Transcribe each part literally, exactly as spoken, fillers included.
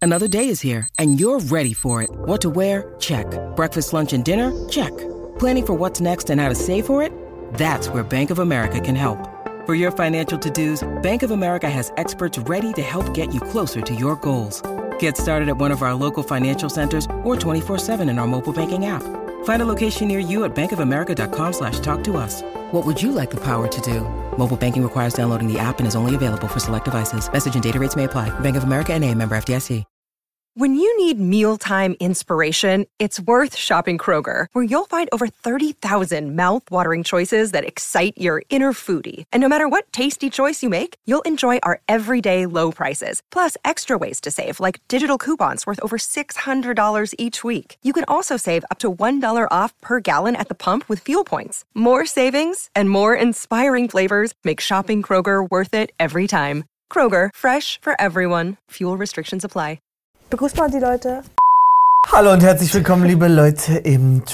Another day is here, and you're ready for it. What to wear? Check. Breakfast, lunch, and dinner? Check. Planning for what's next and how to save for it? That's where Bank of America can help. For your financial to-dos, Bank of America has experts ready to help get you closer to your goals. Get started at one of our local financial centers or twenty-four seven in our mobile banking app. Find a location near you at bankofamerica.com slash talk to us. What would you like the power to do? Mobile banking requires downloading the app and is only available for select devices. Message and data rates may apply. Bank of America N A, member F D I C. When you need mealtime inspiration, it's worth shopping Kroger, where you'll find over thirty thousand mouth-watering choices that excite your inner foodie. And no matter what tasty choice you make, you'll enjoy our everyday low prices, plus extra ways to save, like digital coupons worth over six hundred dollars each week. You can also save up to one dollar off per gallon at the pump with fuel points. More savings and more inspiring flavors make shopping Kroger worth it every time. Kroger, fresh for everyone. Fuel restrictions apply. Begrüßt mal die Leute. Hallo und herzlich willkommen, liebe Leute, im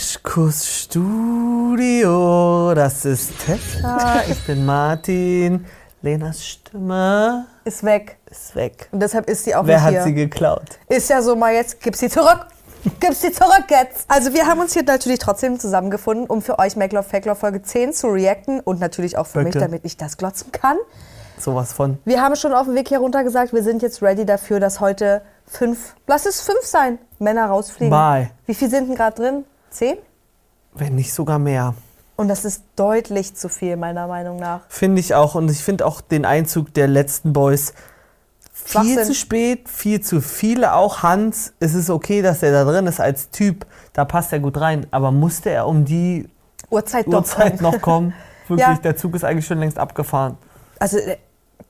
Trashkuss-Studio. Das ist Tessa, ich bin Martin. Lenas Stimme Ist weg. ist weg. Und deshalb ist sie auch Wer nicht hat hier. sie geklaut? Ist ja so, mal jetzt, gib sie zurück. Gib sie zurück jetzt. Also wir haben uns hier natürlich trotzdem zusammengefunden, um für euch Make Love Fake Love Folge zehn zu reacten und natürlich auch für Bitte. mich, damit ich das glotzen kann. Sowas von. Wir haben schon auf dem Weg hier runter gesagt, wir sind jetzt ready dafür, dass heute fünf, lass es fünf sein, Männer rausfliegen. Bye. Wie viel sind denn gerade drin? Zehn? Wenn nicht sogar mehr. Und das ist deutlich zu viel, meiner Meinung nach. Finde ich auch. Und ich finde auch den Einzug der letzten Boys viel Schwachsinn. zu spät, viel zu viele. Auch Hans, es ist okay, dass er da drin ist als Typ. Da passt er gut rein. Aber musste er um die Uhrzeit, Uhrzeit noch kommen? Wirklich, Ja. der Zug ist eigentlich schon längst abgefahren. Also äh,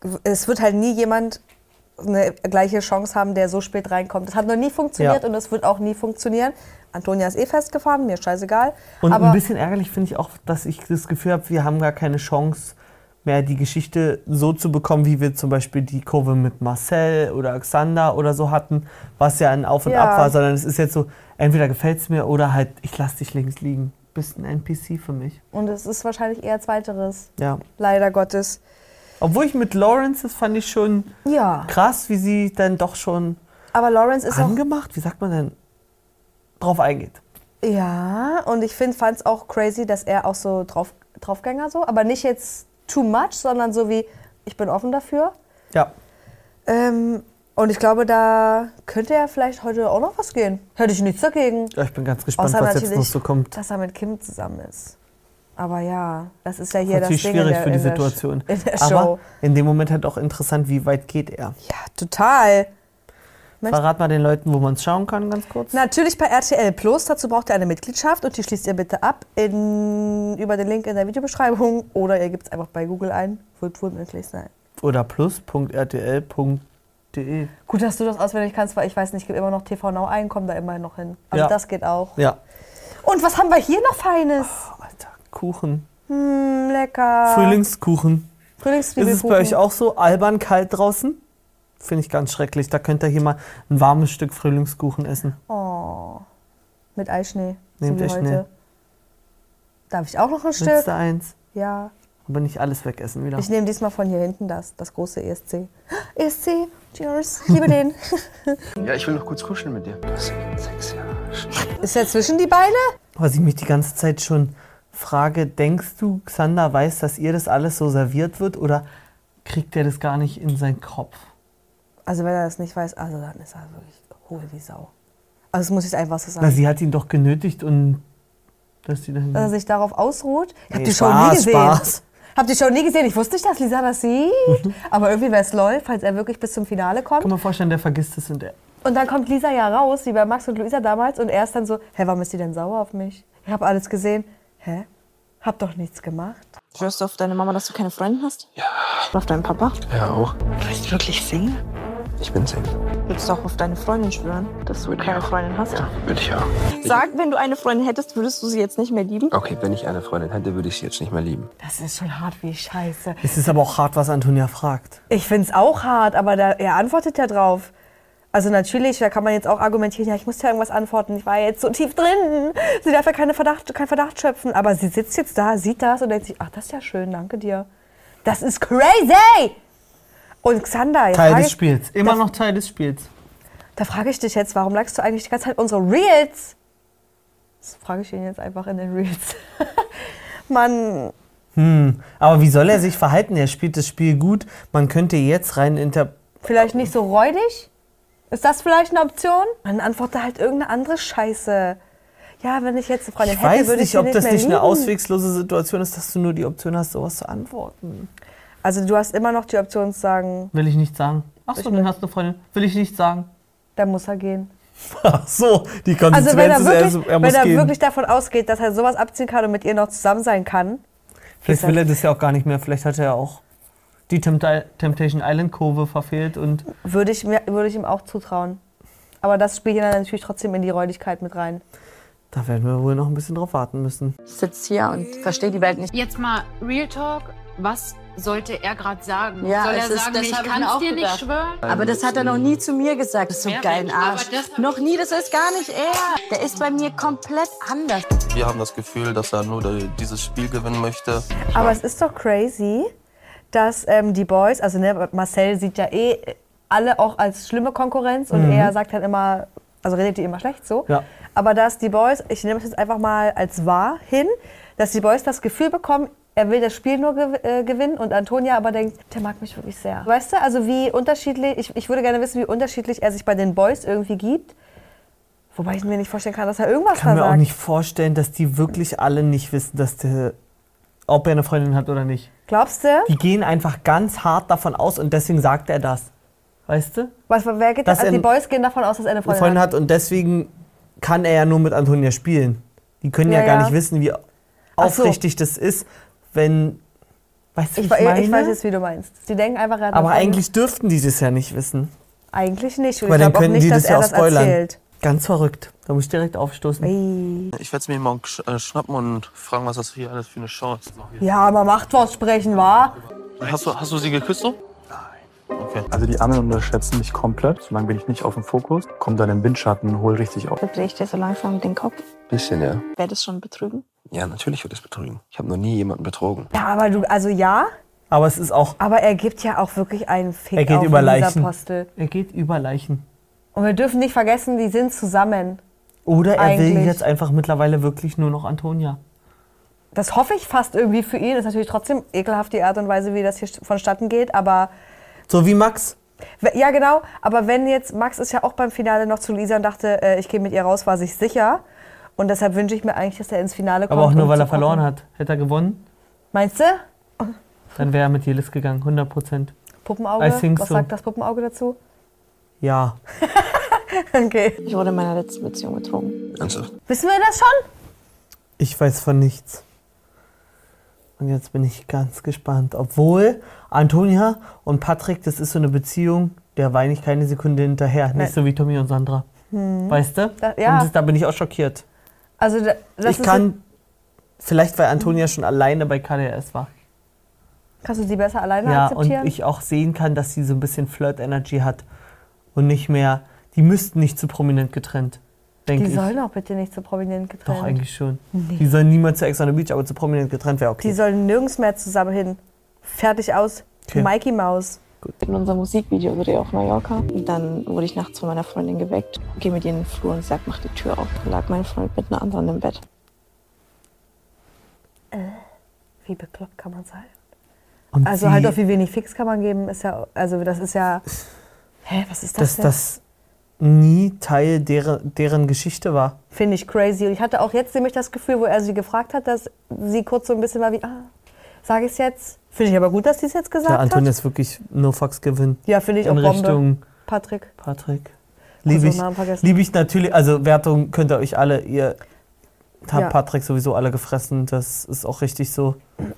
es wird halt nie jemand eine gleiche Chance haben, der so spät reinkommt. Das hat noch nie funktioniert Ja. und das wird auch nie funktionieren. Antonia ist eh festgefahren, mir ist scheißegal. Und aber ein bisschen ärgerlich finde ich auch, dass ich das Gefühl habe, wir haben gar keine Chance mehr, die Geschichte so zu bekommen, wie wir zum Beispiel die Kurve mit Marcel oder Xander oder so hatten, was ja ein Auf und Ja. Ab war, sondern es ist jetzt so, entweder gefällt es mir oder halt, ich lasse dich links liegen. Bist ein N P C für mich. Und es ist wahrscheinlich eher Zweiteres, Ja. leider Gottes. Obwohl ich mit Lawrence, das fand ich schon Ja, krass, wie sie dann doch schon aber Lawrence ist auch... angemacht, wie sagt man denn, drauf eingeht. Ja, und ich fand es auch crazy, dass er auch so drauf, Draufgänger so, aber nicht jetzt too much, sondern so wie, ich bin offen dafür. Ja. Ähm, und ich glaube, da könnte ja vielleicht heute auch noch was gehen. Hätte ich nichts dagegen. ja, ich bin ganz gespannt, Außer was jetzt natürlich, noch so kommt. dass er mit Kim zusammen ist. Aber ja, das ist ja hier Natürlich das Ding schwierig in der, für die in der, Situation. in der Aber Show. in dem Moment halt auch interessant, wie weit geht er. Ja, total. Mensch. Verrat mal den Leuten, wo man es schauen kann, ganz kurz. Natürlich bei R T L Plus. Dazu braucht ihr eine Mitgliedschaft und die schließt ihr bitte ab in, über den Link in der Videobeschreibung oder ihr gebt es einfach bei Google ein. Wird wohl möglich sein. Oder plus punkt r t l punkt d e. Gut, dass du das auswendig kannst, weil ich weiß nicht, ich gebe immer noch T V Now ein, komm da immerhin noch hin. Also Ja. das geht auch. Ja. Und was haben wir hier noch Feines? Oh, Alter, Kuchen. Hm, lecker. Frühlingskuchen. Ist Frühlingszwiebelkuchen. es bei euch auch so albern kalt draußen? Finde ich ganz schrecklich. Da könnt ihr hier mal ein warmes Stück Frühlingskuchen essen. Oh, mit Eischnee. Nehmt so wie Eischnee. heute. Darf ich auch noch ein Stück? Willst du eins? Ja. Aber nicht alles wegessen wieder. Ich nehme diesmal von hier hinten das, das große E S C. E S C, cheers, ich liebe den. Ja, ich will noch kurz kuscheln mit dir. Das sind sechs Jahre. Ist er zwischen die Beine? Was ich mich die ganze Zeit schon frage, denkst du, Xander weiß, dass ihr das alles so serviert wird oder kriegt er das gar nicht in seinen Kopf? Also wenn er das nicht weiß, also dann ist er wirklich hohl wie Sau. Also das muss ich einfach so Na, sagen. sie hat ihn doch genötigt und dass sie dann... Dass er sich darauf ausruht. Ich habe Nee, die Show nie Spaß, gesehen. Spaß. Hab die Show nie gesehen. Ich wusste nicht, dass Lisa das sieht. Aber irgendwie wäre es lol, falls er wirklich bis zum Finale kommt. Kann man vorstellen, der vergisst es und er... Und dann kommt Lisa ja raus, wie bei Max und Luisa damals. Und er ist dann so, hä, warum ist die denn sauer auf mich? Ich habe alles gesehen. Hä? Hab doch nichts gemacht. Schwörst du auf deine Mama, dass du keine Freundin hast? Ja. Und auf deinen Papa? Ja, auch. Du bist wirklich Single? Ich bin Single. Willst du auch auf deine Freundin schwören, dass du keine Freundin hast? Ja, würde ich auch. Sag, wenn du eine Freundin hättest, würdest du sie jetzt nicht mehr lieben? Okay, wenn ich eine Freundin hätte, würde ich sie jetzt nicht mehr lieben. Das ist schon hart wie Scheiße. Es ist aber auch hart, was Antonia fragt. Ich find's auch hart, aber da, er antwortet ja drauf. Also natürlich, da kann man jetzt auch argumentieren, ja, ich muss ja irgendwas antworten, ich war ja jetzt so tief drin, sie darf ja keine Verdacht, keinen Verdacht schöpfen. Aber sie sitzt jetzt da, sieht das und denkt sich, ach, das ist ja schön, danke dir. Das ist crazy! Und Xander, jetzt Teil frage des ich- Spiels. Immer das- noch Teil des Spiels. Da frage ich dich jetzt, warum likest du eigentlich die ganze Zeit unsere Reels? Das frage ich ihn jetzt einfach in den Reels. Mann. Hm, aber wie soll er sich verhalten? Er spielt das Spiel gut. Man könnte jetzt rein inter... Vielleicht nicht so räudig? Ist das vielleicht eine Option? Dann antworte halt irgendeine andere Scheiße. Ja, wenn ich jetzt eine Freundin Ich hätte, weiß würde ich nicht, sie ob nicht das mehr nicht eine lieben. auswegslose Situation ist, dass du nur die Option hast, sowas zu antworten. Also du hast immer noch die Option zu sagen, Will ich nicht sagen. Ach so, Ich dann will- hast du eine Freundin. Will ich nicht sagen. da muss er gehen. Ach so, die Konsequenz Also wenn er ist, wirklich, er, er wenn muss er gehen. wirklich davon ausgeht, dass er sowas abziehen kann und mit ihr noch zusammen sein kann, Vielleicht will er das ja auch gar nicht mehr. Vielleicht hat er ja auch die Tempt- Temptation Island Kurve verfehlt und würde ich, mir, würde ich ihm auch zutrauen. Aber das spielt ja dann natürlich trotzdem in die Räudigkeit mit rein. da werden wir wohl noch ein bisschen drauf warten müssen. Ich sitze hier und verstehe die Welt nicht. Jetzt mal Real Talk, was sollte er gerade sagen? Ja, Soll er es ist- sagen, das ich hab ich kann mir es auch dir nicht gedacht. schwören? Aber das hat er noch nie zu mir gesagt. Das ist so ein Ja, geilen aber Arsch. das hab Noch nie, das ist gar nicht er. Der ist bei mir komplett anders. Wir haben das Gefühl, dass er nur die- dieses Spiel gewinnen möchte. Aber es ist doch crazy, dass ähm, die Boys, also ne, Marcel sieht ja eh alle auch als schlimme Konkurrenz und er sagt halt immer, also redet die immer schlecht so. Ja. Aber dass die Boys, ich nehme es jetzt einfach mal als wahr hin, dass die Boys das Gefühl bekommen, er will das Spiel nur gew äh, gewinnen und Antonia aber denkt, der mag mich wirklich sehr. Weißt du, also wie unterschiedlich, ich, ich würde gerne wissen, wie unterschiedlich er sich bei den Boys irgendwie gibt. Wobei ich mir nicht vorstellen kann, dass er irgendwas Ich kann mir da auch sagt. nicht vorstellen, dass die wirklich alle nicht wissen, dass der, ob er eine Freundin hat oder nicht. Glaubst du? Die gehen einfach ganz hart davon aus und deswegen sagt er das. Weißt du? Was, wer geht Dass also er die ein- Boys gehen davon aus, dass er eine Eine Freundin, Freundin hat. hat und deswegen kann er ja nur mit Antonia spielen. Die können ja, Ja, gar ja. nicht wissen, wie Ach so. aufrichtig das ist, wenn. Weißt du, wie Ich, ich, meine? ich weiß jetzt, wie du meinst. Die denken einfach, er hat eine Aber Freundin. eigentlich dürften die das ja nicht wissen. Eigentlich nicht. Und Weil ich dann glaube auch können nicht, die dass das er ja auch das spoilern. erzählt. Ganz verrückt. Da muss ich direkt aufstoßen. Ey. Ich werde es mir morgen sch äh, schnappen und fragen, was das hier alles für eine Show ist. Ja, man macht was sprechen, wa? Hast du, hast du sie geküsst so? Nein. Okay. Also die anderen unterschätzen mich komplett. Solange bin ich nicht auf dem Fokus, komm dann im Windschatten, hol richtig auf. Verdrehe ich dir so langsam den Kopf. Bisschen, ja. Wäre das schon betrügen? Ja, natürlich wird es betrügen. Ich habe noch nie jemanden betrogen. Ja, aber du, also ja, Aber es ist auch. aber er gibt ja auch wirklich einen Fick Er geht auf über dieser Leichen. Apostel. Er geht über Leichen. Und wir dürfen nicht vergessen, die sind zusammen. Oder er will Eigentlich. jetzt einfach mittlerweile wirklich nur noch Antonia. Das hoffe ich fast irgendwie für ihn. Das ist natürlich trotzdem ekelhaft, die Art und Weise, wie das hier vonstatten geht. Aber, So wie Max. ja genau, aber wenn jetzt, Max ist ja auch beim Finale noch zu Lisa und dachte, äh, ich gehe mit ihr raus, war sich sicher. Und deshalb wünsche ich mir eigentlich, dass er ins Finale kommt. Aber auch nur, um weil zu er verloren gucken. hat. Hätte er gewonnen, Meinst du? dann wäre er mit Jelis gegangen. hundert Prozent. Puppenauge? I think Was so. sagt das Puppenauge dazu? Ja. Okay. Ich wurde in meiner letzten Beziehung betrogen. Ernsthaft? Wissen wir das schon? Ich weiß von nichts. Und jetzt bin ich ganz gespannt. Obwohl Antonia und Patrick, das ist so eine Beziehung, der weine ich keine Sekunde hinterher. Nein. Nicht so wie Tommy und Sandra. Weißt du? Da- ja. Und das, da bin ich auch schockiert. Also da- das ich ist kann, vielleicht weil Antonia schon alleine bei K D S war. Kannst du sie besser alleine Ja, akzeptieren? und ich auch sehen kann, dass sie so ein bisschen Flirt-Energy hat. Und nicht mehr, die müssten nicht zu prominent getrennt, denke die ich. sollen auch bitte nicht so prominent getrennt. Doch, eigentlich schon. Die sollen niemals zu Ex on the Beach, aber zu prominent getrennt wäre okay. Die sollen nirgends mehr zusammen hin. Fertig aus. Okay. Mikey Maus. In unserem Musikvideo auf Mallorca. Und dann wurde ich nachts von meiner Freundin geweckt. Gehe mit ihr in den Flur und sag, mach die Tür auf. Da lag mein Freund mit einer anderen im Bett. Wie bekloppt kann man sein? Und Also sie, halt auf wie wenig Fix kann man geben, ist ja, also das ist ja, hä, was ist das dass denn? das nie Teil deren, deren Geschichte war. Finde ich crazy. Und ich hatte auch jetzt nämlich das Gefühl, wo er sie gefragt hat, dass sie kurz so ein bisschen war wie, ah, sage ich es jetzt? Finde ich aber gut, dass sie es jetzt gesagt Der Antonia hat. ist wirklich no fucks gewinnt. Ja, finde ich auch In Bombe. Richtung Patrick. Patrick. Kurz Liebe den ich, Namen vergessen. lieb ich natürlich, also Wertung könnt ihr euch alle, ihr habt Ja. Patrick sowieso alle gefressen, das ist auch richtig so.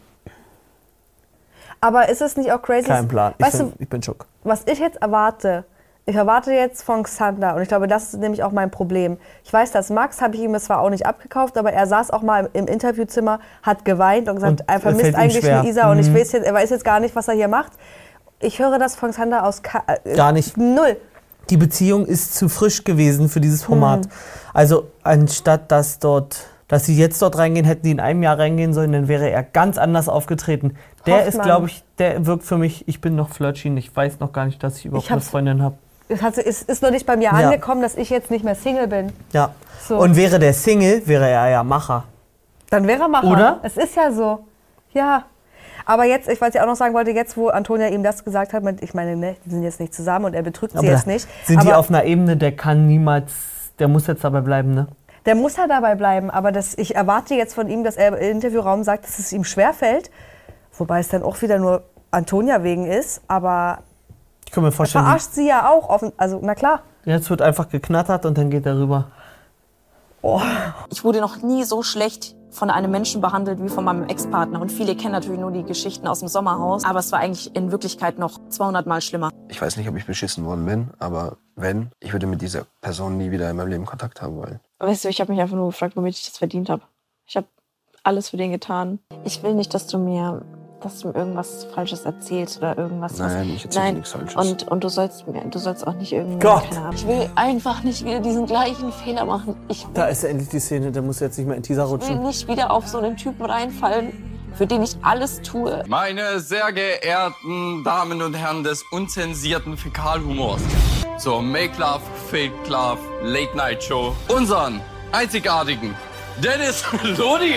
Aber ist es nicht auch crazy? Kein Plan, ich, Weißt bin, du, ich bin schock. was ich jetzt erwarte, ich erwarte jetzt von Xander, und ich glaube, das ist nämlich auch mein Problem. Ich weiß, dass Max, habe ich ihm zwar auch nicht abgekauft, aber er saß auch mal im, im Interviewzimmer, hat geweint und gesagt, Und er es vermisst fällt ihm eigentlich schwer. Lisa und ich Mhm. weiß jetzt, er weiß jetzt gar nicht, was er hier macht. Ich höre das von Xander aus Ka äh, Gar nicht. null. Die Beziehung ist zu frisch gewesen für dieses Format. Hm. Also anstatt dass dort, dass sie jetzt dort reingehen, hätten die in einem Jahr reingehen sollen, dann wäre er ganz anders aufgetreten. Der Hofft ist, man. glaube ich, der wirkt für mich, ich bin noch flirty, ich weiß noch gar nicht, dass ich überhaupt Ich eine hab's- Freundin habe. Es hat, ist, ist noch nicht bei mir Ja. angekommen, dass ich jetzt nicht mehr Single bin. Ja. So. Und wäre der Single, wäre er ja Macher. Dann wäre er Macher. Oder? Es ist ja so. Ja. Aber jetzt, ich was ich auch noch sagen wollte, jetzt, wo Antonia ihm das gesagt hat, ich meine, ne, die sind jetzt nicht zusammen und er betrügt sie Aber jetzt nicht. Sind aber die auf einer Ebene, der kann niemals, der muss jetzt dabei bleiben, ne? Der muss ja dabei bleiben, aber das, ich erwarte jetzt von ihm, dass er im Interviewraum sagt, dass es ihm schwerfällt. Wobei es dann auch wieder nur Antonia wegen ist, aber Ich kann mir er vorstellen, verarscht sie ja auch. Offen, also, na klar. jetzt wird einfach geknattert und dann geht er rüber. Oh. Ich wurde noch nie so schlecht von einem Menschen behandelt wie von meinem Ex-Partner. Und viele kennen natürlich nur die Geschichten aus dem Sommerhaus. Aber es war eigentlich in Wirklichkeit noch zweihundert Mal schlimmer. Ich weiß nicht, ob ich beschissen worden bin, aber wenn, ich würde mit dieser Person nie wieder in meinem Leben Kontakt haben wollen. Weißt du, ich habe mich einfach nur gefragt, womit ich das verdient habe. Ich habe alles für den getan. Ich will nicht, dass du mir, dass du mir irgendwas Falsches erzählst oder irgendwas. Nein, was, ich erzähle nein. nichts Falsches. Und, und du sollst mir, du sollst auch nicht irgendwie. Gott. Keine Ahnung. Ich will einfach nicht wieder diesen gleichen Fehler machen. Ich will, Da ist endlich die Szene, der muss jetzt nicht mehr in Teaser will rutschen. nicht wieder auf so einen Typen reinfallen, für den ich alles tue. Meine sehr geehrten Damen und Herren des unzensierten Fäkalhumors zur Make Love, Fake Love, Late Night Show, unseren einzigartigen Dennis Lodi.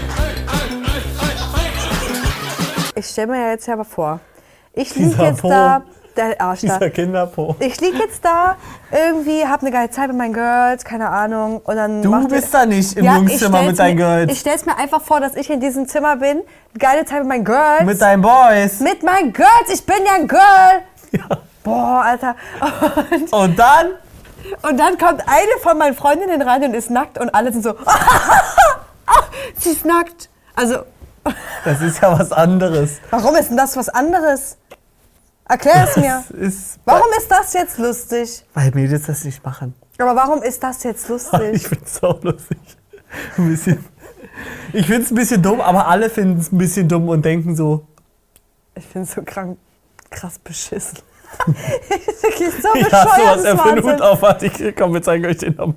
Ich stelle mir ja jetzt ja mal vor, ich liege Dieser jetzt Po. da, der Arsch da. Dieser Kinderpo. Ich liege jetzt da, irgendwie, hab eine geile Zeit mit meinen Girls, keine Ahnung. Und dann Du macht bist da nicht im Ja, ich Jungszimmer stell's mit deinen mir, Girls. Ich stell's mir einfach vor, dass ich in diesem Zimmer bin, eine geile Zeit mit meinen Girls. Mit deinen Boys. Mit meinen Girls, ich bin ja ein Girl. Ja. Boah, Alter. Und, und dann? Und dann kommt eine von meinen Freundinnen rein und ist nackt und alle sind so, sie ist nackt. Also, Das ist ja was anderes. warum ist denn das was anderes? Erklär es mir. Das ist, Warum ist das jetzt lustig? weil Mädels das nicht machen. Aber warum ist das jetzt lustig? Ich find's auch lustig. Ein bisschen. Ich find's ein bisschen dumm, aber alle finden es ein bisschen dumm und denken so. Ich find's so krank, krass beschissen. Ich bin wirklich so Ja, bescheuert. sowas er das für einen Wahnsinn. Hut auf hat. Ich komm, wir zeigen euch den Namen.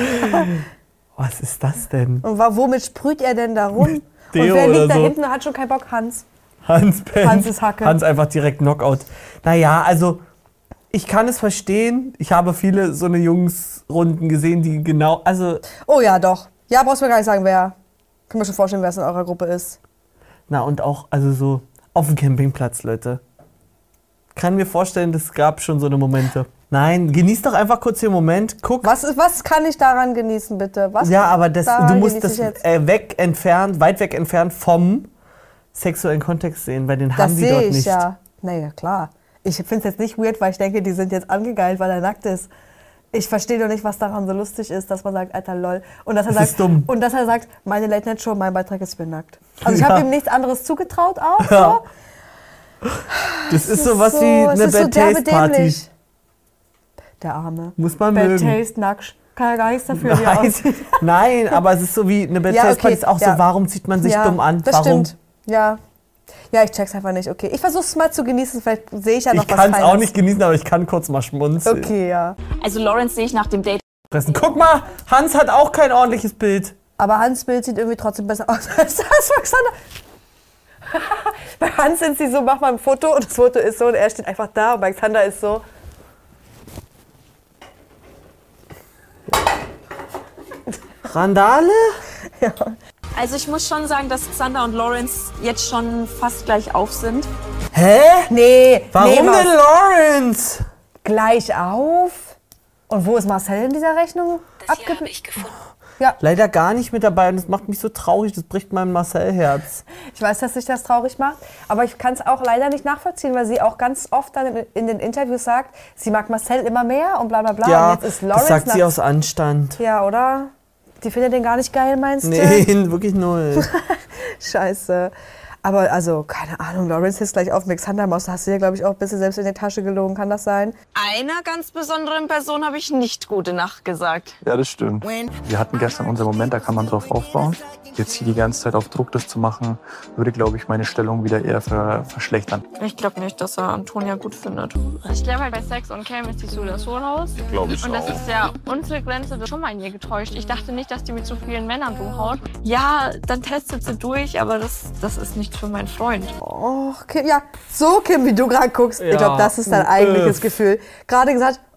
Was ist das denn? Und wa- womit sprüht er denn da rum? Und Deo wer oder liegt da so. hinten und hat schon keinen Bock? Hans. Hans pennt. Hans ist Hacke. Hans einfach direkt Knockout. Naja, also ich kann es verstehen. Ich habe viele so eine Jungsrunden gesehen, die genau, also, Oh ja, doch. Ja, brauchst du mir gar nicht sagen, wer. Kann mir schon vorstellen, wer es in eurer Gruppe ist. na und auch, also so auf dem Campingplatz, Leute. Kann mir vorstellen, das gab schon so eine Momente. Nein, genieß doch einfach kurz den Moment, guck. Was, ist- was kann ich daran genießen, bitte? Was Ja, aber das, da du musst genieße das ich jetzt? äh, weg entfernt, weit weg entfernt vom sexuellen Kontext sehen, weil den Das haben die sehe dort ich nicht. ja. Naja, klar. Ich finde es jetzt nicht weird, weil ich denke, die sind jetzt angegeilt, weil er nackt ist. Ich verstehe doch nicht, was daran so lustig ist, dass man sagt, Alter, lol. Und dass er Das sagt, ist dumm. Und dass er sagt, meine Late Night Show, mein Beitrag ist, ich bin nackt. Also ich Ja. habe ihm nichts anderes zugetraut auch. Ja. So. Das ist sowas so, wie es eine ist so Bad derbe Taste Party. dämlich. Der Arme. Muss man Bad mögen. Taste, nackt. Kann ja gar nichts dafür, wie er Nein, aussieht. nein, aber es ist so wie eine Bad Ja, Taste Party. okay, Ist auch ja. so, warum zieht man sich Ja, dumm an? Das Warum? stimmt. Ja. Ja, ich check's einfach nicht. Okay, ich versuche es mal zu genießen. Vielleicht sehe ich ja noch Ich was kann es auch Feines. nicht genießen, aber ich kann kurz mal schmunzeln. Okay, ja. Also Lawrence sehe ich nach dem Date. Fressen. Guck mal, Hans hat auch kein ordentliches Bild. Aber Hans' Bild sieht irgendwie trotzdem besser aus als das von Xander. Bei Hans sind sie so, mach mal ein Foto und das Foto ist so und er steht einfach da und bei Xander ist so. Randale? Ja. Also ich muss schon sagen, dass Xander und Lawrence jetzt schon fast gleich auf sind. Hä? Nee, Warum nee, denn Maus. Lawrence? Gleich auf? Und wo ist Marcel in dieser Rechnung? Abgeblieben. Ja, Leider gar nicht mit dabei und das macht mich so traurig, das bricht mein Marcel-Herz. ich weiß, dass sich das traurig macht, aber ich kann es auch leider nicht nachvollziehen, weil sie auch ganz oft dann in- in den Interviews sagt, sie mag Marcel immer mehr und bla bla bla. Ja, und jetzt ist Lawrence das sagt sie nach- aus Anstand. Ja, oder? Die findet den gar nicht geil, meinst du? Nee, wirklich null. Scheiße. Aber also, keine Ahnung, Lawrence ist gleich auf mit Xander Maus. Da hast du ja, glaube ich, auch ein bisschen selbst in die Tasche gelogen. Kann das sein? Einer ganz besonderen Person habe ich nicht gute Nacht gesagt. Ja, das stimmt. Wir hatten gestern unseren Moment, da kann man drauf aufbauen. Jetzt hier die ganze Zeit auf Druck das zu machen, würde, glaube ich, meine Stellung wieder eher ver verschlechtern. Ich glaube nicht, dass er Antonia gut findet. Ich glaube halt, bei Sex und Cam ist die so das Hohlhaus. Glaube ich Und das auch. ist ja unsere Grenze, das schon mal in ihr getäuscht. Ich dachte nicht, dass die mit so vielen Männern rumhaut. Ja, dann testet sie durch, aber das, das ist nicht für meinen Freund. Oh, Kim, ja, so Kim, wie du gerade guckst. Ja. Ich glaube, das ist dein eigentliches Äh. Gefühl. Gerade gesagt,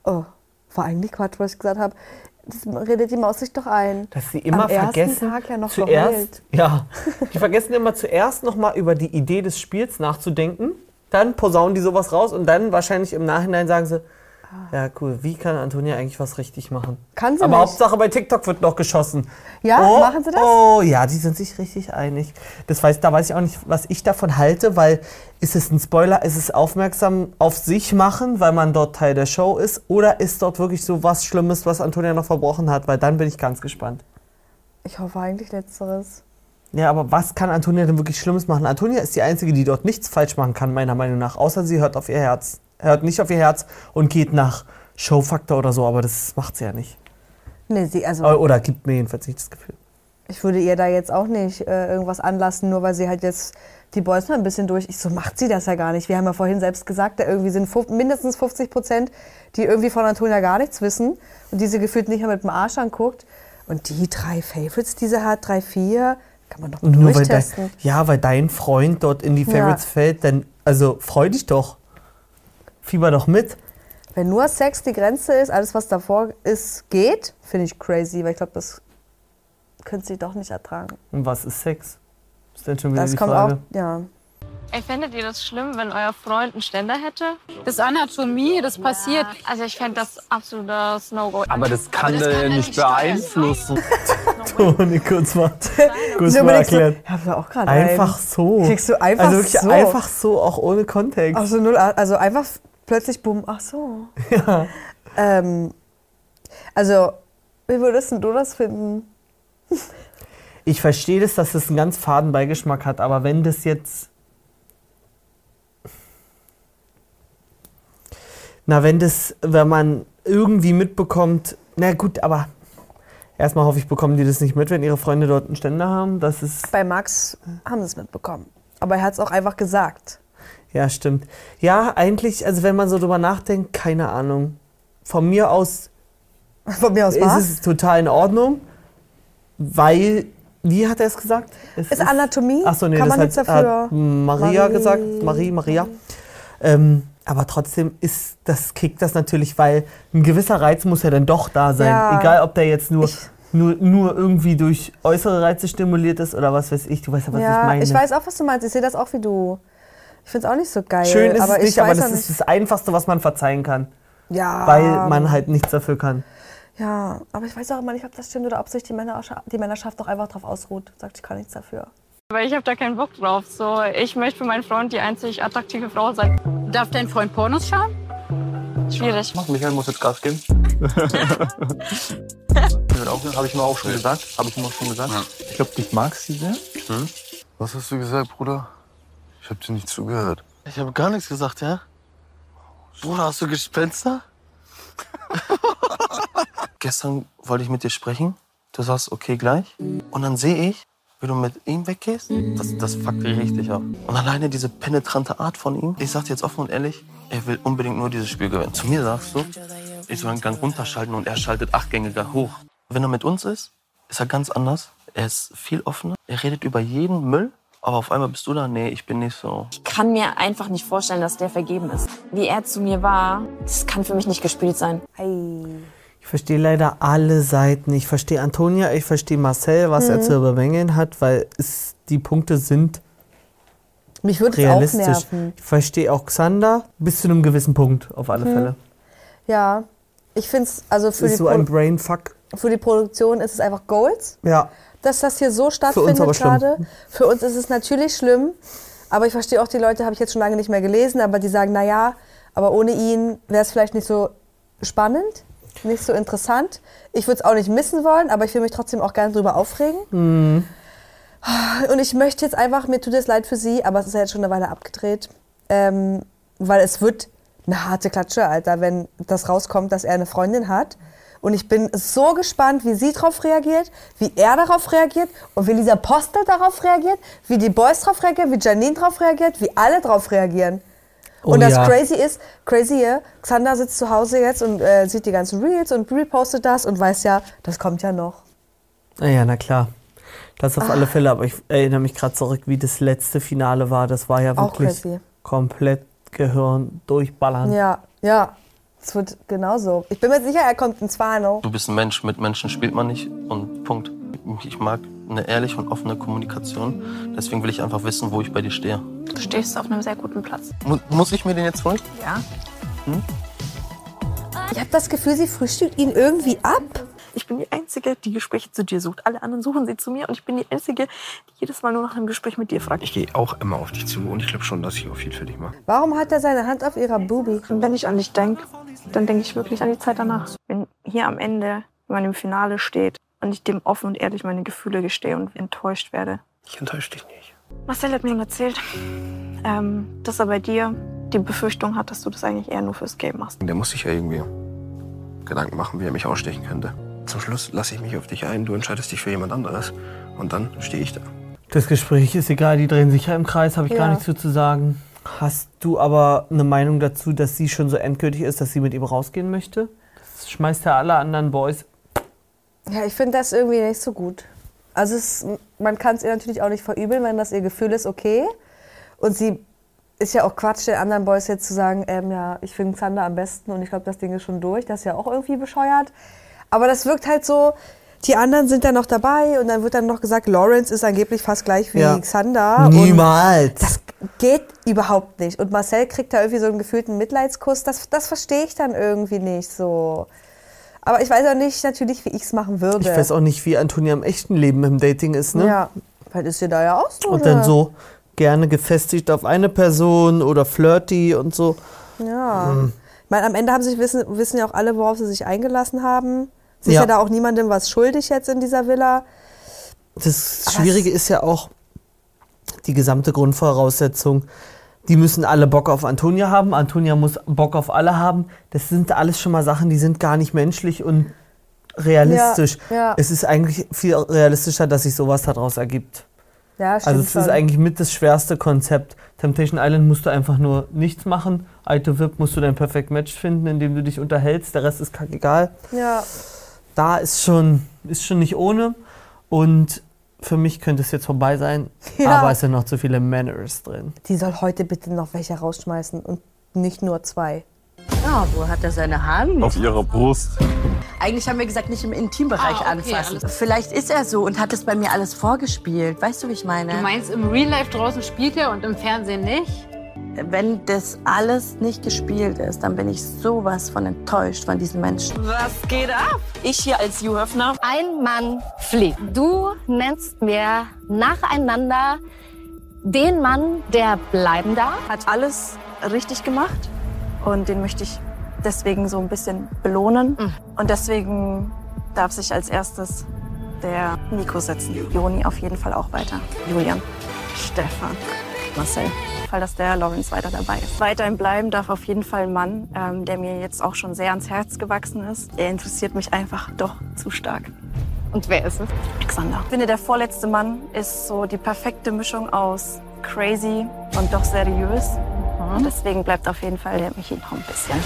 oh, war eigentlich Quatsch, was ich gesagt habe. Das redet die Maus sich doch ein. Dass sie immer Am vergessen, ersten Tag ja noch zuerst, geheult. ja, die vergessen immer zuerst nochmal über die Idee des Spiels nachzudenken, dann posaunen die sowas raus und dann wahrscheinlich im Nachhinein sagen sie, ja cool, wie kann Antonia eigentlich was richtig machen? Kann sie Aber nicht. Hauptsache bei TikTok wird noch geschossen. Ja, oh, machen sie das? Oh ja, die sind sich richtig einig. Das weiß, da weiß ich auch nicht, was ich davon halte, weil ist es ein Spoiler, ist es aufmerksam auf sich machen, weil man dort Teil der Show ist, oder ist dort wirklich so was Schlimmes, was Antonia noch verbrochen hat, weil dann bin ich ganz gespannt. Ich hoffe eigentlich Letzteres. Ja, aber was kann Antonia denn wirklich Schlimmes machen? Antonia ist die Einzige, die dort nichts falsch machen kann, meiner Meinung nach, außer sie hört auf ihr Herz. Hört nicht auf ihr Herz und geht nach Showfaktor oder so, aber das macht sie ja nicht. Nee, sie, also Oder gibt mir jedenfalls nicht das Gefühl. ich würde ihr da jetzt auch nicht äh, irgendwas anlassen, nur weil sie halt jetzt die Boys mal ein bisschen durch. Ich so, macht sie das ja gar nicht. Wir haben ja vorhin selbst gesagt, da irgendwie sind fuf- mindestens fünfzig Prozent, die irgendwie von Antonia gar nichts wissen und die sie gefühlt nicht mehr mit dem Arsch anguckt. Und die drei Favorites, die sie hat, drei, vier, kann man doch Und nur weil dein, durchtesten. ja, weil dein Freund dort in die Ja. Favorites fällt, dann, also freu dich doch. Fieber doch mit. Wenn nur Sex die Grenze ist, alles was davor ist, geht, finde ich crazy, weil ich glaube, das könnte sie doch nicht ertragen. Und was ist Sex? Ist denn schon wieder Das die kommt Frage. auch, ja. Ey, fändet ihr das schlimm, wenn euer Freund einen Ständer hätte? Das ist Anatomie, das passiert. Also ich fände das absolutes No-Go. Aber das kann er nicht beeinflussen. Toni, kurz mal, kurz So mal überlegst du, erklären. ich hab ja auch gerade Einfach einen. so. Kriegst du einfach also wirklich so. einfach so, auch ohne Kontext. Also, null, also einfach plötzlich bumm, ach so. Ja. Ähm, also, wie würdest denn du das finden? Ich verstehe das, dass es einen ganz faden Beigeschmack hat, aber wenn das jetzt... Na, wenn das, wenn man irgendwie mitbekommt... Na gut, aber erstmal hoffe ich, bekommen die das nicht mit, wenn ihre Freunde dort einen Ständer haben. Das ist... Bei Max haben sie es mitbekommen. Aber er hat es auch einfach gesagt. Ja, stimmt. Ja, eigentlich, also wenn man so drüber nachdenkt, keine Ahnung. Von mir aus, Von mir aus ist was? es total in Ordnung, weil, wie hat er es gesagt? Es Ist Anatomie? Ach so, nee, Kann das man hat, nichts dafür? hat Maria Marie. gesagt, Marie, Maria. Ähm, aber trotzdem ist das, kickt das natürlich, weil ein gewisser Reiz muss ja dann doch da sein. Ja. Egal, ob der jetzt nur, nur, nur irgendwie durch äußere Reize stimuliert ist oder was weiß ich. Du weißt ja, was ja, ich meine. ich weiß auch, was du meinst. Ich sehe das auch wie du. Ich finde es auch nicht so geil. Schön ist aber es ich nicht, aber weiß das auch ist nicht. das Einfachste, was man verzeihen kann. Ja. Weil man halt nichts dafür kann. Ja, aber ich weiß auch immer nicht, ob das stimmt oder ob sich die, Männer, die Männerschaft doch einfach drauf ausruht. Sagt, ich kann nichts dafür. Aber ich habe da keinen Bock drauf. So, ich möchte für meinen Freund die einzig attraktive Frau sein. Darf dein Freund Pornos schauen? Schwierig. Michael muss jetzt Gas geben. Habe ich mir auch schon gesagt. Habe ich ihm auch schon gesagt. Ja. Ich glaube, dich mag sie sehr. Hm? Was hast du gesagt, Bruder? Ich hab dir nicht zugehört. Ich habe gar nichts gesagt, ja? Bruder, hast du Gespenster? Gestern wollte ich mit dir sprechen. Du sagst, okay, gleich. Und dann sehe ich, wie du mit ihm weggehst. Das, das fuckt dich richtig ab. Und alleine diese penetrante Art von ihm. Ich sag dir jetzt offen und ehrlich, er will unbedingt nur dieses Spiel gewinnen. Zu mir sagst du, ich soll einen Gang runterschalten und er schaltet acht Gänge hoch. Wenn er mit uns ist, ist er ganz anders. Er ist viel offener. Er redet über jeden Müll. Aber auf einmal bist du da, nee, ich bin nicht so. Ich kann mir einfach nicht vorstellen, dass der vergeben ist. Wie er zu mir war, das kann für mich nicht gespielt sein. Ich verstehe leider alle Seiten. Ich verstehe Antonia, ich verstehe Marcel, was Mhm. er zu bemängeln hat, weil es, die Punkte sind Mich würde es auch realistisch. nerven. Ich verstehe auch Xander bis zu einem gewissen Punkt, auf alle Mhm. Fälle. Ja, ich finde es, also Das für ist die, so ein Pro Brainfuck. für die Produktion ist es einfach Goals. Ja. Dass das hier so uns stattfindet aber schlimm. gerade. Für uns ist es natürlich schlimm, aber ich verstehe auch die Leute, habe ich jetzt schon lange nicht mehr gelesen, aber die sagen, naja, aber ohne ihn wäre es vielleicht nicht so spannend, nicht so interessant. Ich würde es auch nicht missen wollen, aber ich will mich trotzdem auch gerne drüber aufregen. Mhm. Und ich möchte jetzt einfach, mir tut es leid für sie, aber es ist ja jetzt schon eine Weile abgedreht, ähm, weil es wird eine harte Klatsche, Alter, wenn das rauskommt, dass er eine Freundin hat. Und ich bin so gespannt, wie sie darauf reagiert, wie er darauf reagiert und wie Lisa Postel darauf reagiert, wie die Boys darauf reagieren, wie Janine darauf reagiert, wie alle darauf reagieren. Oh und das ja. crazy ist, crazy hier, Xander sitzt zu Hause jetzt und äh, sieht die ganzen Reels und repostet das und weiß ja, das kommt ja noch. Naja, na klar. Das auf Ah. alle Fälle, aber ich erinnere mich gerade zurück, wie das letzte Finale war. Das war ja Auch wirklich crazy. komplett Gehirn durchballern. Ja, ja. Es wird genauso. Ich bin mir sicher, er kommt ins Fano. Du bist ein Mensch, mit Menschen spielt man nicht und Punkt. Ich mag eine ehrliche und offene Kommunikation. Deswegen will ich einfach wissen, wo ich bei dir stehe. Du stehst auf einem sehr guten Platz. Mu- muss ich mir den jetzt holen? Ja. Hm? Ich habe das Gefühl, sie frühstückt ihn irgendwie ab. Ich bin die Einzige, die Gespräche zu dir sucht. Alle anderen suchen sie zu mir und ich bin die Einzige, die jedes Mal nur nach einem Gespräch mit dir fragt. Ich gehe auch immer auf dich zu und ich glaube schon, dass ich auch viel für dich mache. Warum hat er seine Hand auf ihrer Boobie? Und wenn ich an dich denke, dann denke ich wirklich an die Zeit danach. Wenn hier am Ende, wenn man im Finale steht und ich dem offen und ehrlich meine Gefühle gestehe und enttäuscht werde. Ich enttäusche dich nicht. Marcel hat mir erzählt, ähm, dass er bei dir die Befürchtung hat, dass du das eigentlich eher nur fürs Game machst. Der muss sich ja irgendwie Gedanken machen, wie er mich ausstechen könnte. Zum Schluss lasse ich mich auf dich ein, du entscheidest dich für jemand anderes. Und dann stehe ich da. Das Gespräch ist egal, die drehen sich ja im Kreis, habe ich Ja. gar nichts zu sagen. Hast du aber eine Meinung dazu, dass sie schon so endgültig ist, dass sie mit ihm rausgehen möchte? Das schmeißt ja alle anderen Boys. Ja, ich finde das irgendwie nicht so gut. Also es, man kann es ihr natürlich auch nicht verübeln, wenn das ihr Gefühl ist, okay. Und sie ist ja auch Quatsch, den anderen Boys jetzt zu sagen, ähm, ja, ich finde Xander am besten und ich glaube, das Ding ist schon durch. Das ist ja auch irgendwie bescheuert. Aber das wirkt halt so, die anderen sind da noch dabei und dann wird dann noch gesagt, Lawrence ist angeblich fast gleich wie Ja. Xander. Niemals. Und das geht überhaupt nicht. Und Marcel kriegt da irgendwie so einen gefühlten Mitleidskuss. Das, das verstehe ich dann irgendwie nicht so. Aber ich weiß auch nicht natürlich, wie ich es machen würde. Ich weiß auch nicht, wie Antonia im echten Leben im Dating ist, ne? Ja, vielleicht ist sie da ja auch so. Und oder? dann so gerne gefestigt auf eine Person oder flirty und so. Ja. Hm. Ich meine, am Ende haben sich, wissen, wissen ja auch alle, worauf sie sich eingelassen haben. Sie Ja. ist ja da auch niemandem was schuldig jetzt in dieser Villa. Das Aber Schwierige es- ist ja auch die gesamte Grundvoraussetzung. Die müssen alle Bock auf Antonia haben. Antonia muss Bock auf alle haben. Das sind alles schon mal Sachen, die sind gar nicht menschlich und realistisch. Ja, ja. Es ist eigentlich viel realistischer, dass sich sowas daraus ergibt. Ja, stimmt Also es ist schon. eigentlich mit das schwerste Konzept. Temptation Island musst du einfach nur nichts machen. I to V I P musst du dein Perfect Match finden, indem du dich unterhältst. Der Rest ist kackegal. Ja. Da ist schon, ist schon nicht ohne. Und für mich könnte es jetzt vorbei sein. Ja. Aber es sind noch zu viele Manners drin. Die soll heute bitte noch welche rausschmeißen und nicht nur zwei. Ja, wo hat er seine Hand? Auf ihrer Brust. Eigentlich haben wir gesagt, nicht im Intimbereich Ah, okay, anfassen. alles- Vielleicht ist er so und hat es bei mir alles vorgespielt. Weißt du, wie ich meine? Du meinst, im Real Life draußen spielt er und im Fernsehen nicht? Wenn das alles nicht gespielt ist, dann bin ich sowas von enttäuscht von diesen Menschen. Was geht ab? Ich hier als Juhöfner. Ein Mann fliegt. Du nennst mir nacheinander den Mann, der bleiben darf. Hat alles richtig gemacht und den möchte ich deswegen so ein bisschen belohnen. Und deswegen darf sich als erstes der Nico setzen. Joni auf jeden Fall auch weiter. Julian, Stefan, Marcel. Fall, dass der Lawrence weiter dabei ist. Weiterhin bleiben darf auf jeden Fall ein Mann, ähm, der mir jetzt auch schon sehr ans Herz gewachsen ist. Er interessiert mich einfach doch zu stark. Und wer ist es? Alexander. Ich finde, der vorletzte Mann ist so die perfekte Mischung aus crazy und doch seriös. Und deswegen bleibt auf jeden Fall der Michi noch ein bisschen.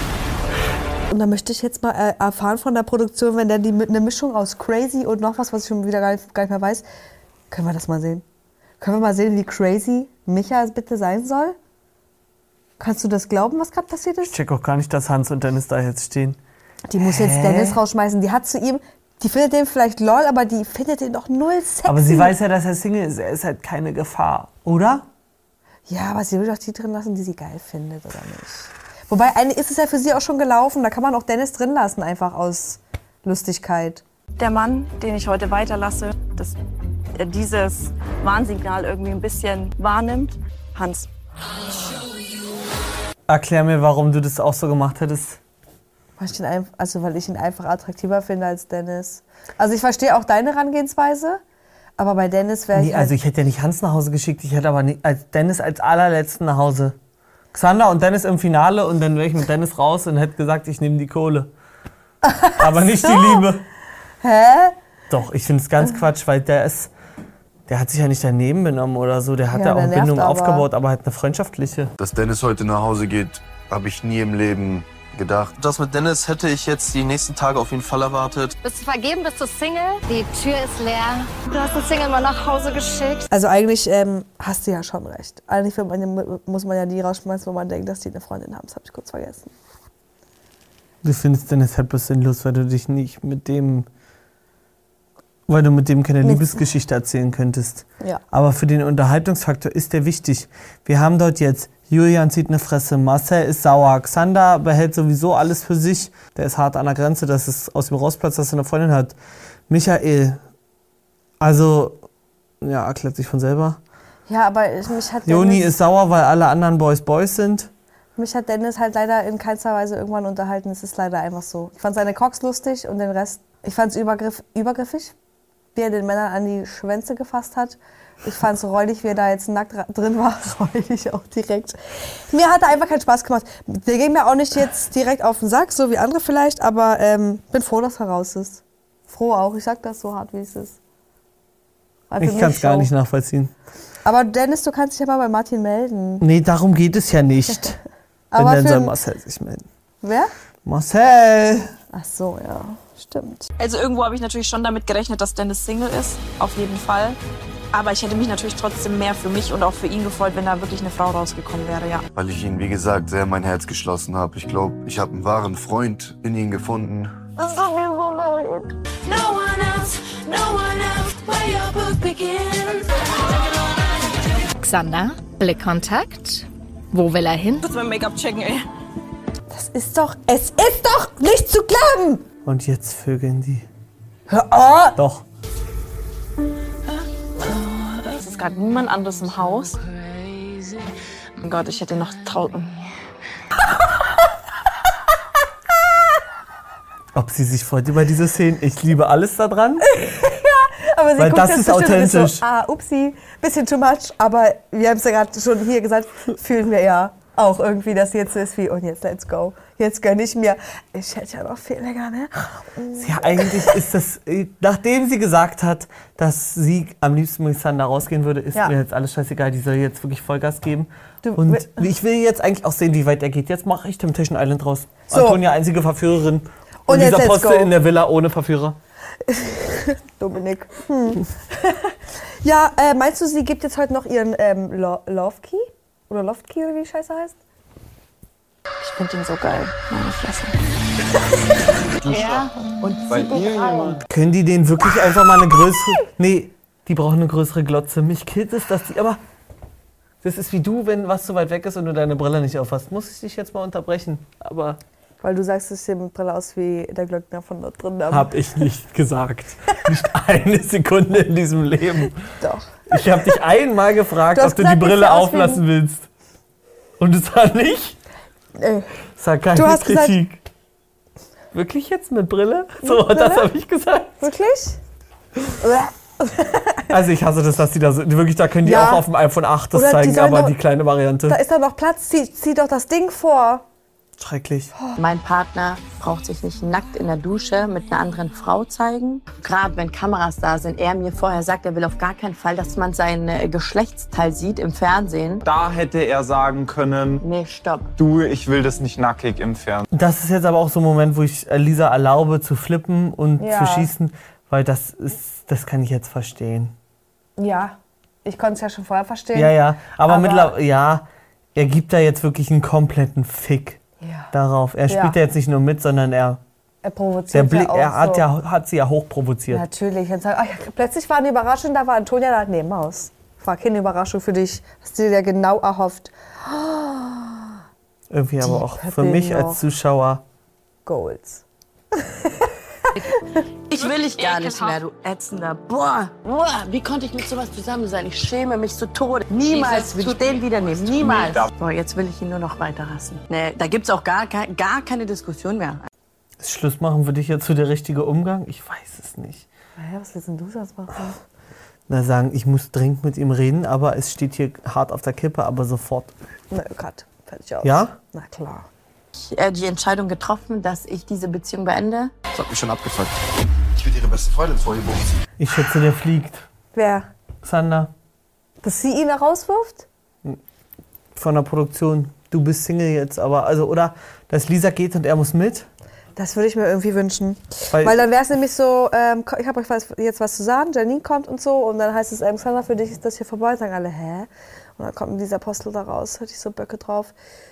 Und da möchte ich jetzt mal äh, erfahren von der Produktion, wenn der die mit eine Mischung aus crazy und noch was, was ich schon wieder gar nicht, gar nicht mehr weiß, können wir das mal sehen? Können wir mal sehen, wie crazy Micha bitte sein soll? Kannst du das glauben, was gerade passiert ist? Ich check auch gar nicht, dass Hans und Dennis da jetzt stehen. Die muss jetzt Hä? Dennis rausschmeißen. Die hat zu ihm, die findet den vielleicht lol, aber die findet den doch null sexy. Aber sie weiß ja, dass er Single ist. Er ist halt keine Gefahr, oder? Ja, aber sie will doch die drin lassen, die sie geil findet, oder nicht? Wobei, eigentlich ist es ja für sie auch schon gelaufen. Da kann man auch Dennis drin lassen, einfach aus Lustigkeit. Der Mann, den ich heute weiterlasse, dass er dieses Warnsignal irgendwie ein bisschen wahrnimmt, Hans. Erklär mir, warum du das auch so gemacht hättest. Weil ich, den einf- also, weil ich ihn einfach attraktiver finde als Dennis. Also ich verstehe auch deine Herangehensweise, aber bei Dennis wäre ich Nee, also halt, ich hätte ja nicht Hans nach Hause geschickt, ich hätte aber nicht, als Dennis als allerletzten nach Hause. Xander und Dennis im Finale und dann wäre ich mit Dennis raus und hätte gesagt, ich nehme die Kohle. Aber nicht die Liebe. Hä? Doch, ich finde es ganz Quatsch, weil der ist, der hat sich ja nicht daneben benommen oder so, der hat Ja, ja, der auch nervt Bindung aber. aufgebaut, aber halt eine freundschaftliche. Dass Dennis heute nach Hause geht, habe ich nie im Leben gedacht. Das mit Dennis hätte ich jetzt die nächsten Tage auf jeden Fall erwartet. Bist du vergeben, bist du Single? Die Tür ist leer. Du hast den Single mal nach Hause geschickt. also eigentlich ähm, hast du ja schon recht. Eigentlich will man, ja- muss man ja die rausschmeißen, wo man denkt, dass die eine Freundin haben. Das habe ich kurz vergessen. Du findest Dennis halt bloß sinnlos, weil du dich nicht mit dem, weil du mit dem keine Mit- Liebesgeschichte erzählen könntest. Ja. Aber für den Unterhaltungsfaktor ist der wichtig. Wir haben dort jetzt, Julian zieht eine Fresse, Marcel ist sauer, Xander behält sowieso alles für sich. Der ist hart an der Grenze, dass es aus ihm rausplatzt, dass er eine Freundin hat. Michael, also, ja, erklärt sich von selber. Ja, aber ich, mich hat Joni Dennis, ist sauer, weil alle anderen Boys Boys sind. mich hat Dennis halt leider in keinster Weise irgendwann unterhalten. Es ist leider einfach so. Ich fand seine Cox lustig und den Rest, ich fand es übergriff, übergriffig, wie er den Männern an die Schwänze gefasst hat. Ich fand es räudig, wie er da jetzt nackt ra- drin war. Räudig auch direkt. Mir hat er einfach keinen Spaß gemacht. Der ging mir auch nicht jetzt direkt auf den Sack, so wie andere vielleicht, aber ähm, bin froh, dass er raus ist. Froh auch, ich sag das so hart, wie es ist. War für Ich mich kann es gar Show. nicht nachvollziehen. Aber Dennis, du kannst dich ja mal bei Martin melden. Nee, darum geht es ja nicht. Wenn Aber dann für- soll Marcel sich melden. Wer? Marcel! Ach so, ja, stimmt. Also irgendwo habe ich natürlich schon damit gerechnet, dass Dennis Single ist, auf jeden Fall. Aber ich hätte mich natürlich trotzdem mehr für mich und auch für ihn gefreut, wenn da wirklich eine Frau rausgekommen wäre, ja. Weil ich ihn, wie gesagt, sehr mein Herz geschlossen habe. Ich glaube, ich habe einen wahren Freund in ihn gefunden. Das tut mir so leid. No one else, no one else, where your book begins. Xander, Blickkontakt. Wo will er hin? Kurz mein Make-up checken, ey. Das ist doch, es ist doch nicht zu glauben! Und jetzt vögeln die. Hör auf! Doch. Es ist gerade niemand anderes im Haus. Oh Gott, ich hätte noch traut. Ob sie sich freut über diese Szene? Ich liebe alles daran. Aber sie Weil guckt das jetzt ist bestimmt und authentisch. So, ah, upsi, bisschen too much. Aber wir haben es ja gerade schon hier gesagt, fühlen wir ja auch irgendwie, dass jetzt so ist wie, und jetzt let's go. Jetzt gönn ich mir. Ich hätte ja noch viel länger, ne? Ja, eigentlich ist das, äh, nachdem sie gesagt hat, dass sie am liebsten mit Xander rausgehen würde, ist Ja. mir jetzt alles scheißegal. Die soll jetzt wirklich Vollgas geben. Du- Und ich will jetzt eigentlich auch sehen, wie weit er geht. Jetzt mache ich Temptation Island raus. So. Antonia, einzige Verführerin. Und, Und jetzt dieser let's Poste go. in der Villa ohne Verführer. Dominik. Hm. Ja, äh, meinst du, sie gibt jetzt heute noch ihren ähm, Lo Love Key? Oder Loft Key, oder wie die Scheiße heißt? Ich finde ihn so geil. Meine Fresse. Ja. Und Bei ihr jemand? Können die denen wirklich einfach mal eine größere... Nee, die brauchen eine größere Glotze. Mich killt es, dass die... Aber das ist wie du, wenn was zu weit weg ist und du deine Brille nicht aufhast. Muss ich dich jetzt mal unterbrechen. Aber... Weil du sagst, es sieht mit Brille aus wie der Glöckner von dort drin. Hab ich nicht gesagt. Nicht eine Sekunde in diesem Leben. Doch. Ich habe dich einmal gefragt, Du hast ob du gesagt, die ich Brille sah aus auflassen wie- willst. Und es war nicht. Ey. Es war keine Du hast gesagt- Kritik. Wirklich jetzt mit Brille? So, Mit Brille? das habe ich gesagt. Wirklich? Also ich hasse das, dass die da so, wirklich, da können die Ja. auch auf dem iPhone acht das Oder die zeigen, sollen aber doch- die kleine Variante. Da ist doch noch Platz. Zieh, zieh doch das Ding vor. Schrecklich. Mein Partner braucht sich nicht nackt in der Dusche mit einer anderen Frau zeigen. Gerade wenn Kameras da sind, er mir vorher sagt, er will auf gar keinen Fall, dass man sein äh, Geschlechtsteil sieht im Fernsehen. Da hätte er sagen können, nee, stopp. Du, ich will das nicht nackig im Fernsehen. Das ist jetzt aber auch so ein Moment, wo ich Lisa erlaube zu flippen und Ja. zu schießen, weil das ist, das kann ich jetzt verstehen. Ja, ich konnte es ja schon vorher verstehen. Ja, ja, aber, Aber- mittlerweile, ja, er gibt da jetzt wirklich einen kompletten Fick Ja. darauf. Er spielt Ja. ja jetzt nicht nur mit, sondern er, Er provoziert der Blick, ja auch er hat, so. ja, hat sie ja hochprovoziert. Natürlich. Jetzt, ach, ja, plötzlich war eine Überraschung, da war Antonia da neben Maus. War keine Überraschung für dich, hast du dir genau erhofft. Irgendwie Die aber auch für Pöppel mich noch. als Zuschauer. Goals. Ich will dich gar nicht mehr, du ätzender. Boah, boah, wie konnte ich mit sowas zusammen sein? Ich schäme mich zu Tode. Niemals will ich den wieder nehmen, niemals. Boah, jetzt will ich ihn nur noch weiter hassen. Nee, da gibt's auch gar, kein, gar keine Diskussion mehr. Ist Schluss machen für dich jetzt so der richtige Umgang? Ich weiß es nicht. Naja, was willst denn du sonst machen? Na sagen, ich muss dringend mit ihm reden, aber es steht hier hart auf der Kippe, aber sofort. Na, Kat, fertig aus. Ja? Na klar. Ich äh, die Entscheidung getroffen, dass ich diese Beziehung beende. Das hat mich schon abgefuckt. Ich will ihre beste Freundin vor ihr buchen. Ich schätze, der fliegt. Wer? Xander, Dass sie ihn da rauswirft? von der Produktion. Du bist Single jetzt, aber, also, oder, dass Lisa geht und er muss mit. Das würde ich mir irgendwie wünschen. Weil- Weil, dann wäre es nämlich so, ähm, ich habe euch was, jetzt was zu sagen, Janine kommt und so, und dann heißt es, ähm, Xander, für dich ist das hier vorbei. Und sagen alle, hä? Und dann kommt dieser Apostel da raus, hätte ich so Böcke drauf.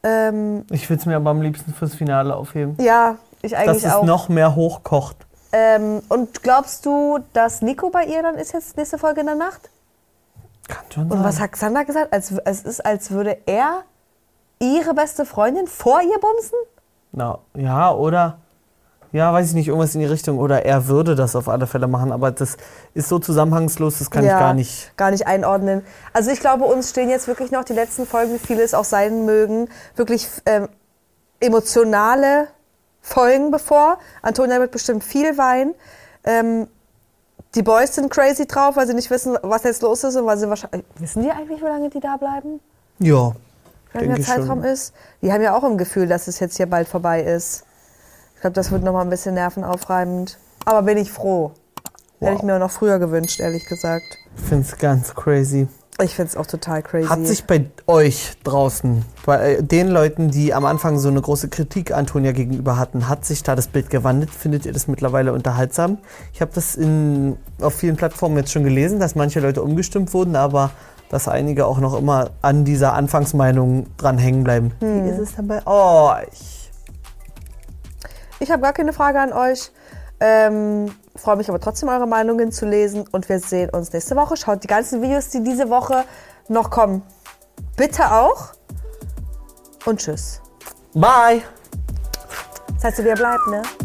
Ähm, Ich würde es mir aber am liebsten fürs Finale aufheben. ja, ich eigentlich Dass es auch. noch mehr hochkocht. Ähm, und glaubst du, dass Nico bei ihr dann ist jetzt nächste Folge in der Nacht? Kann schon Und sein. was hat Xander gesagt? Als, es ist, als würde er ihre beste Freundin vor ihr bumsen? Na, ja, oder... Ja, weiß ich nicht, irgendwas in die Richtung. Oder er würde das auf alle Fälle machen. Aber das ist so zusammenhangslos, das kann ja, ich gar nicht... gar nicht einordnen. Also ich glaube, uns stehen jetzt wirklich noch die letzten Folgen, wie viele es auch sein mögen, wirklich ähm, emotionale Folgen bevor. Antonia wird bestimmt viel weinen. Ähm, die Boys sind crazy drauf, weil sie nicht wissen, was jetzt los ist. Und weil sie wahrscheinlich, wissen die eigentlich, wie lange die da bleiben? Ja, Wie lange der Zeitraum schon. ist? Die haben ja auch im Gefühl, dass es jetzt hier bald vorbei ist. Ich glaube, das wird noch mal ein bisschen nervenaufreibend. Aber bin ich froh. Wow. Hätte ich mir auch noch früher gewünscht, ehrlich gesagt. Ich finde es ganz crazy. Ich finde es auch total crazy. Hat sich bei euch draußen, bei den Leuten, die am Anfang so eine große Kritik Antonia gegenüber hatten, hat sich da das Bild gewandelt? Findet ihr das mittlerweile unterhaltsam? Ich habe das in, auf vielen Plattformen jetzt schon gelesen, dass manche Leute umgestimmt wurden, aber dass einige auch noch immer an dieser Anfangsmeinung dran hängen bleiben. Hm. Wie ist es denn bei euch? Ich habe gar keine Frage an euch. Ähm, freue mich aber trotzdem, eure Meinungen zu lesen. Und wir sehen uns nächste Woche. Schaut die ganzen Videos, die diese Woche noch kommen, bitte auch. Und tschüss. Bye. Das heißt, wer bleibt, ne?